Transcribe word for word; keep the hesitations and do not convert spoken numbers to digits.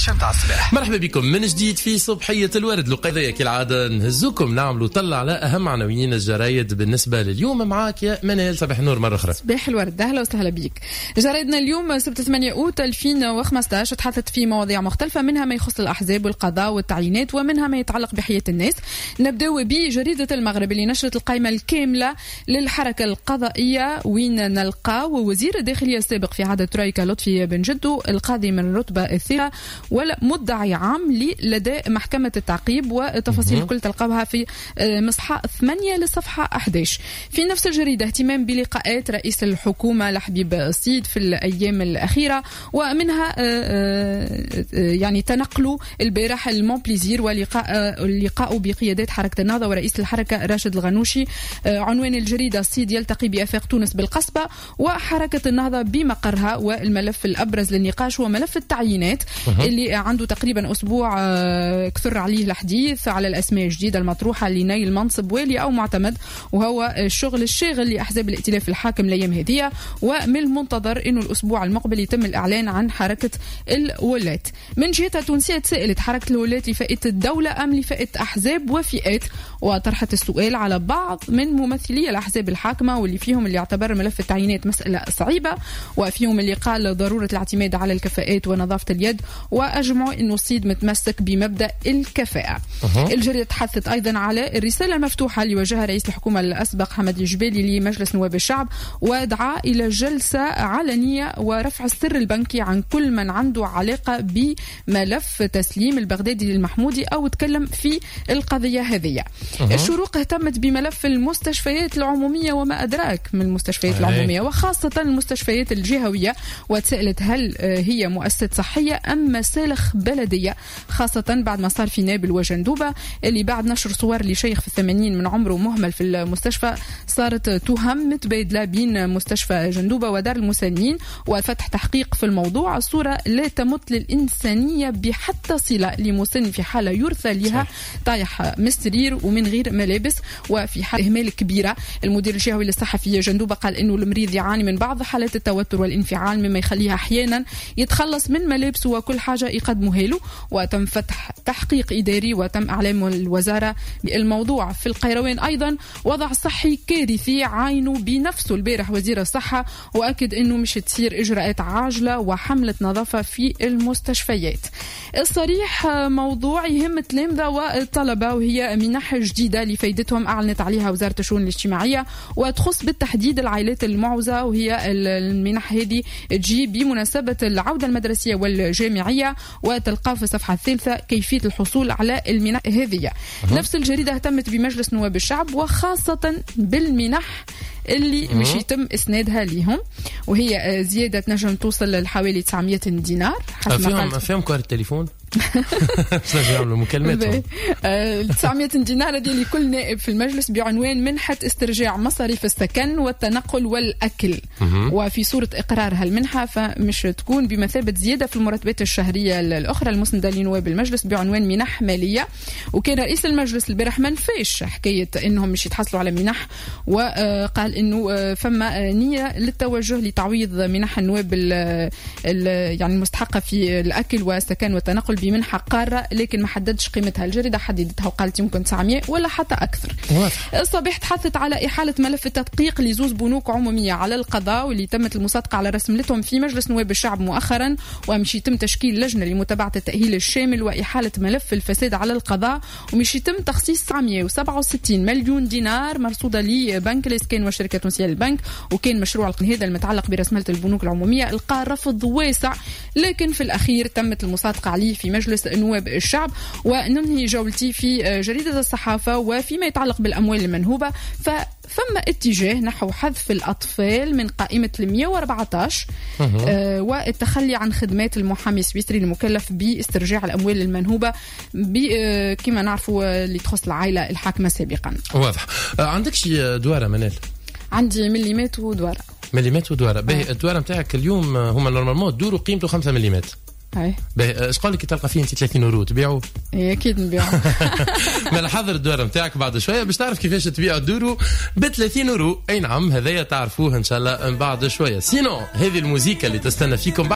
الثامنة متاع الصباح. مرحبا بكم من جديد في صبحية الورد. القضية كالعادة نهزوكم نعملوا طلع على أهم عناوين الجرايد بالنسبة لليوم. معاك يا منال. صباح النور مرة أخرى. صباح الورد، أهلا وسهلا بيك. جرايدنا اليوم سبت ثمانية أوت ألفين وخمسة عشر تحدثت في مواضيع مختلفة، منها ما يخص الأحزاب والقضاء والتعيينات، ومنها ما يتعلق بحياة الناس. نبدأ بجريدة المغرب اللي نشرت القائمة الكاملة للحركة القضائية، وين نلقى وزير الداخلية السابق في عهد ترويكا لطفي بن جدو القاضي من الرتبة الثالثة ولا مدعي عام لدى محكمة التعقيب، وتفاصيل الكل تلقاها في مصحى ثمانية لصفحة أحد عشر. في نفس الجريدة اهتمام بلقاءات رئيس الحكومة لحبيب السيد في الأيام الأخيرة، ومنها يعني تنقلوا البارح المونبليزير ولقاء اللقاء بقيادات حركة النهضة ورئيس الحركة راشد الغنوشي. عنوان الجريدة السيد يلتقي بآفاق تونس بالقصبة وحركة النهضة بمقرها، والملف الأبرز للنقاش هو ملف التعيينات اللي عنده تقريبا أسبوع كثر عليه الحديث على الأسماء الجديدة المطروحة لنيل منصب والي أو معتمد، وهو الشغل الشاغل لأحزاب الائتلاف الحاكم الأيام هذه. ومن المنتظر إنه الأسبوع المقبل يتم الإعلان عن حركة الولاة. من جهتها التونسية تسألت حركة الولاة لفئة الدولة أم لفئة أحزاب وفئات، وطرحت السؤال على بعض من ممثلي الأحزاب الحاكمة واللي فيهم اللي يعتبر ملف التعيينات مسألة صعيبة، وفيهم اللي قال ضرورة الاعتماد على الكفاءات ونظافة اليد، وأجمعوا إنه الصيد متمسك بمبدأ الكفاءة. أه. الجريدة تحدثت أيضا على الرسالة المفتوحة اللي وجهها رئيس الحكومة الأسبق حمد الجبالي لمجلس نواب الشعب، ودعا إلى جلسة علنية ورفع السر البنكي عن كل من عنده علاقة بملف تسليم البغدادي للمحمودي أو تكلم في القضية هذه. أه. الشروق اهتمت بملف المستشفيات العمومية وما أدراك من المستشفيات أه. العمومية، وخاصة المستشفيات الجهوية، وتسألت هل هي مؤسسة صحية أم مسالخ بلدية، خاصة بعد ما صار في نابل وجندوبة اللي بعد نشر صور لشيخ في الثمانين من عمره مهمل في المستشفى صارت تهم متبادلة بين مستشفى جندوبة ودار المسنين، وفتح تحقيق في الموضوع. الصورة لا تمت للإنسانية بحتى صلة لمسن في حالة يرثى لها طايح مسترير ومن غير ملابس وفي حالة إهمال كبيرة. المدير الجهوي للصحة في جندوبة قال إنه المريض يعاني من بعض حالات التوتر والانفعال مما يخليها أحيانا يتخلص من ملابسه وكل حاجة يقدموها له، وتم فتح تحقيق إداري وتم إعلام الوزارة بالموضوع. في القيروان أيضا وضع صحي كارثي عاينوا بنفسه البارح وزير الصحة، وأكد أنه مش تصير إجراءات عاجلة وحملة نظافة في المستشفيات. الصريح موضوع يهم التلامذة والطلبة، وهي منح جديدة لفائدتهم أعلنت عليها وزارة الشؤون الاجتماعية، وتخص بالتحديد العائلات المعوزة، وهي المنح هذه تجي بمناسبة العودة المدرسية والجامعية، وتلقى في الصفحة الثالثة كيفية الحصول على المنح هذه. أه. نفس الجريدة اهتمت بمجلس نواب الشعب وخاصة بالمنح اللي مش يتم إسنادها لهم، وهي زيادة نجم توصل لحوالي تسعمية دينار حسب ما قالت. فيهم كارت التليفون يعملوا مكالمات. تسعمية دينار هذه لكل نائب في المجلس بعنوان منحة استرجاع مصاريف السكن والتنقل والأكل، وفي صورة إقرار هالمنحة فمش تكون بمثابة زيادة في المرتبات الشهرية الأخرى المسندة لنواب المجلس بعنوان منح مالية. وكان رئيس المجلس البارح منفيش حكاية إنهم مش يتحصلوا على منح، وقال إنه فما نية للتوجه لتعويض منح النواب يعني المستحقة في الأكل والسكن والتنقل بمنحة قارة، لكن ما حددش قيمتها. الجريدة حددتها وقالت يمكن تسعمية ولا حتى أكثر. الصباح تحدثت على إحالة ملف التدقيق لزوز بنوك عمومية على القضاء، واللي تمت المصادقة على رسملتهم في مجلس نواب الشعب مؤخرا، ومش يتم تشكيل لجنة لمتابعة التأهيل الشامل وإحالة ملف الفساد على القضاء، ومش يتم تخصيص تسعمية وسبعة وستين مليون دينار مرصودة لبنك الإسكان وشركة تونسية للبنك. وكان مشروع هذا المتعلق برسملة البنوك العمومية القى رفض واسع، لكن في الأخير تمت المصادقة عليه في مجلس نواب الشعب. وننهي جولتي في جريدة الصحافة وفيما يتعلق بالأموال المنهوبة، فما اتجاه نحو حذف الأطفال من قائمة مئة وأربعة عشر آه والتخلي عن خدمات المحامي السويسري المكلف باسترجاع الأموال المنهوبة آه كما نعرفوا اللي تخص العائلة الحاكمة سابقا. واضح. آه عندك شي دوارة منال؟ عندي مليمات ودوارة. مليمات ودوارة. باهي الدوارة متاعك اليوم هما نورمالمون دوروا قيمته خمسة مليمات. هاي باهي اش قال لك تلقى فيه انت ثلاثين يورو تبيعوا؟ ايه اكيد نبيعوا. ما حضر الدوره نتاعك بعد شويه باش تعرف كيفاش تبيع الدورو ب ثلاثين يورو. اي نعم هذايا تعرفوه ان شاء الله بعد شويه. سينو هذه الموسيقى اللي تستنى فيكم